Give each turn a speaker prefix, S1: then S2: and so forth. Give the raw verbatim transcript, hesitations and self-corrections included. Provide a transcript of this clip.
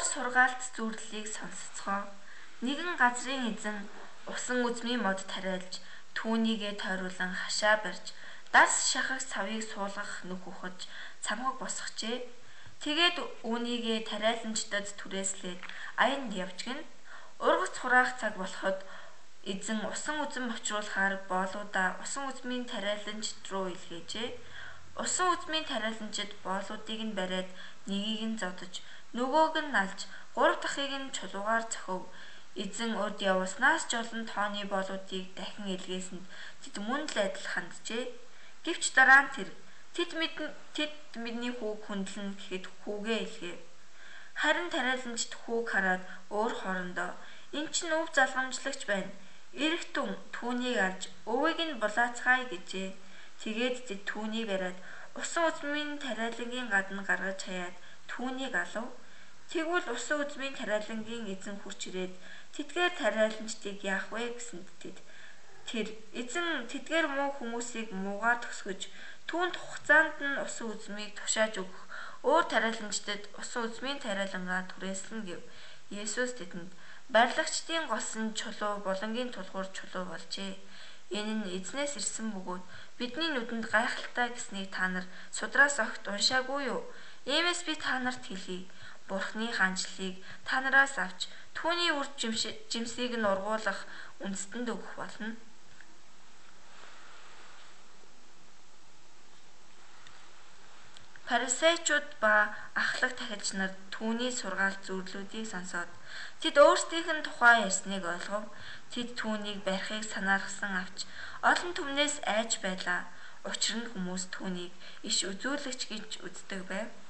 S1: сургаалт зүрлэлийг сонсцгоо. Нэгэн газрын эзэн усан үзмийн мод тариалж түүнийгээ тойруулан хашаа барьж дас шахах савыг суулгах нүх ухаж цамхаг босгочээ. Тэгээд үүнийгээ тариаланчдад түрээслээд аянд явж гин ургац хураах цаг болоход эзэн усан үзэм очруулахаар боолуудаа усан үзмийн тариаланчд руу илгээжээ. Усан үзмийн тариаланчид боолуудыг нь бариад нэгийг нь зодож нөгөөг нь алж гурав дахыг нь чулуугаар цохив. Эзэн урд явснаас ч олон тооны боолуудыг дахин илгээсэнд тэд мөн л адил ханджээ. Гэвч дараа нь тэр тэд мэдэн тэд миний хүүг хүндлэн гэхэд хүүгээ илгээв. Харин тариаланчид хүүг хараад өөр хоорондоо эн чинь өв залгамжлагч байна. Ирэх түн түүнийг алж өвийг нь булаацгаая гэжээ. Тэгээд тэд түүнийг бариад усан үзмийн тариалангийн гадна гаргаж хаяад түүнийг алав. Тэгвэл усан үзмийн тариалангийн эзэн хурч ирээд тэдгээр тариаланчдыг яах вэ гэсэнд тэд тэр эзэн тэдгээр муу хүмүүсийг муугаар төсгөж түүнд хугацаанд нь усан үзмийг тушааж өгөх өөр тариаланчдад усан үзмийн тариалангаа түрээслэн гэв. Есүс тэдэнд барилгачдын голс нь чулуу булангийн тулгуур чулуу болжээ. Энэ нь эзнээс ирсэн бөгөөд бидний нүдэнд гайхалтай гэснийг та нар судраас огт уншаагүй юу? Иймээс би та нарт хэлье. Бурхны хаанчлалыг та нараас авч түүний үр жимсийг нь ургуулах үндэстэнд өгөх болно. Фарисеучуд ба ахлах тахилч нар түүний сургаалт зөвлөлүүдийг сонсоод тэд өөрсдийнх нь тухай ярьсныг ойлгов. Тэд түүнийг барихыг санаарсан авч олон түмнээс айж байлаа. Учир нь хүмүүс түүнийг иш үзүүлэгч гэж үздэг байв.